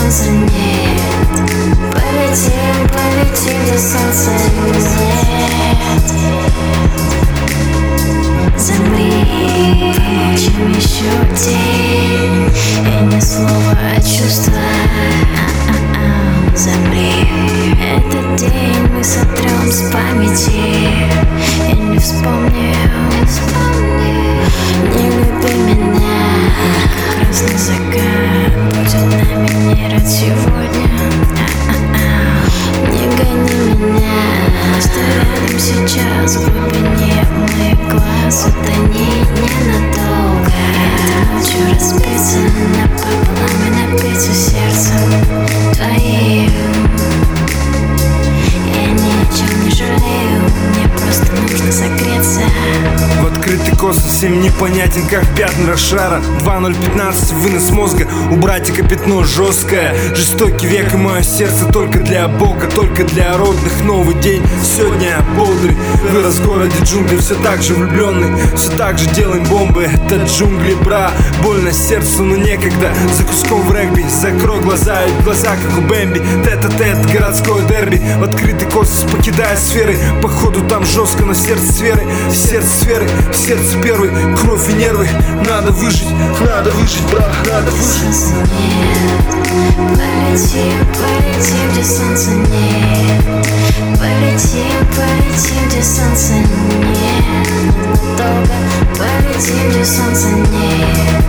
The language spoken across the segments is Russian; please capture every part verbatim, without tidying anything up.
солнца нет. Полетим, полетим, где солнца нет. Замри, помолчим еще день, и ни слова, а чувства. Замри, этот день мы сотрем с памяти и не вспомним. Не люби меня, как красный закат будет нами мирать сегодня. Не гони меня, просто рядом сейчас в глубине моих глаз утони ненадолго. Я хочу разбиться напополам и напиться сердцем твоим. Я ни о чем не жалею, мне просто нужно согреться. В открытый космос всем непонятен, как пятна Рошара. Два ноль пятнадцать, вынос мозга, у братика пятно жесткое. Жестокий век, и мое сердце только для Бога, только для родных. Новый день, сегодня я бодрый. Вырос в городе джунглей, все так же влюбленный. Все так же делаем бомбы, это джунгли, бра. Больно сердцу, но некогда. За куском в регби, закрой глаза, и глаза как у Бэмби. Тет-а-тет, городское дерби. В открытый космос покидая сферы. Походу там жестко, но сердце сферы. Сердце сферы, сердце первый. Кровь и нервы, надо выжить, надо выжить, брат, надо выжить. Полетим, полетим, где солнца нет. Полетим, полетим, где солнца нет. Надолго полетим, где солнца нет.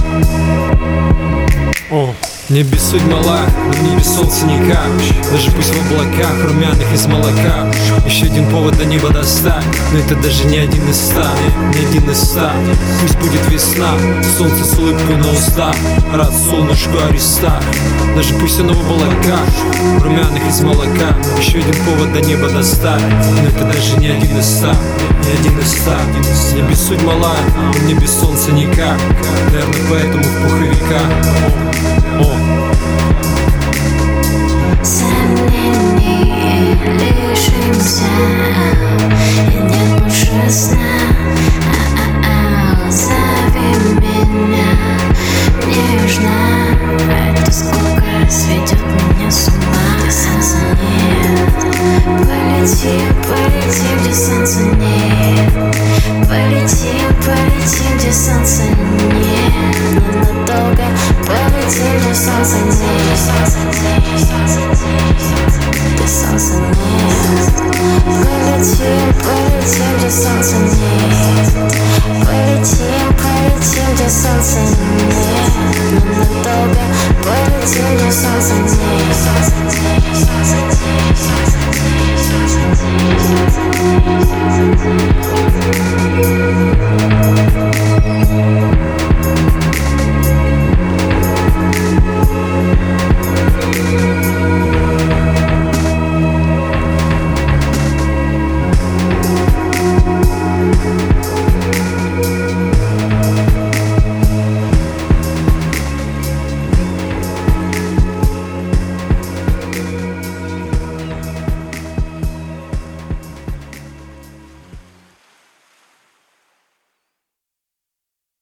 О, небе суть мала, но в небе солнце никак. Даже пусть в облаках, румяных из молока. Еще один повод до неба достать, но это даже не один из ста, не один из ста. Пусть будет весна, солнце с улыбкой на устах, рад солнышку Ариста. Даже пусть оно в облаках, румяных из молока. Еще один повод до неба достать, но это даже не один из ста, не один из ста. В небе суть мала, но в небе солнце никак. Наверное, поэтому в пуховиках. О. Сомнений лишимся, и нет больше сна. А-а-а, зови меня нежно. Эта скука сведет меня с ума. Солнца нет. Полетим, полетим, где солнца нет. Полетим, полетим, где солнца нет. Ненадолго полетим, где солнца нет. Где солнца нет. Полетим, полетим, где солнца нет. Полетим, полетим, где солнца нет. Ненадолго полетим, где солнца нет.